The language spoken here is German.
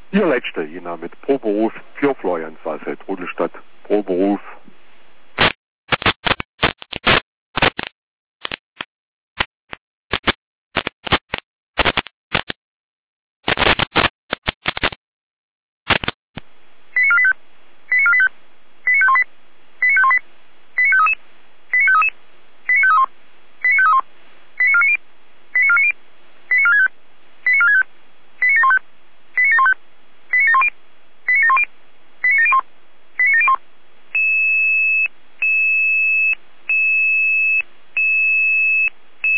Ihr letzte, Jena, mit Pro Beruf für Florian Salzheit, Rudelstadt, Pro Beruf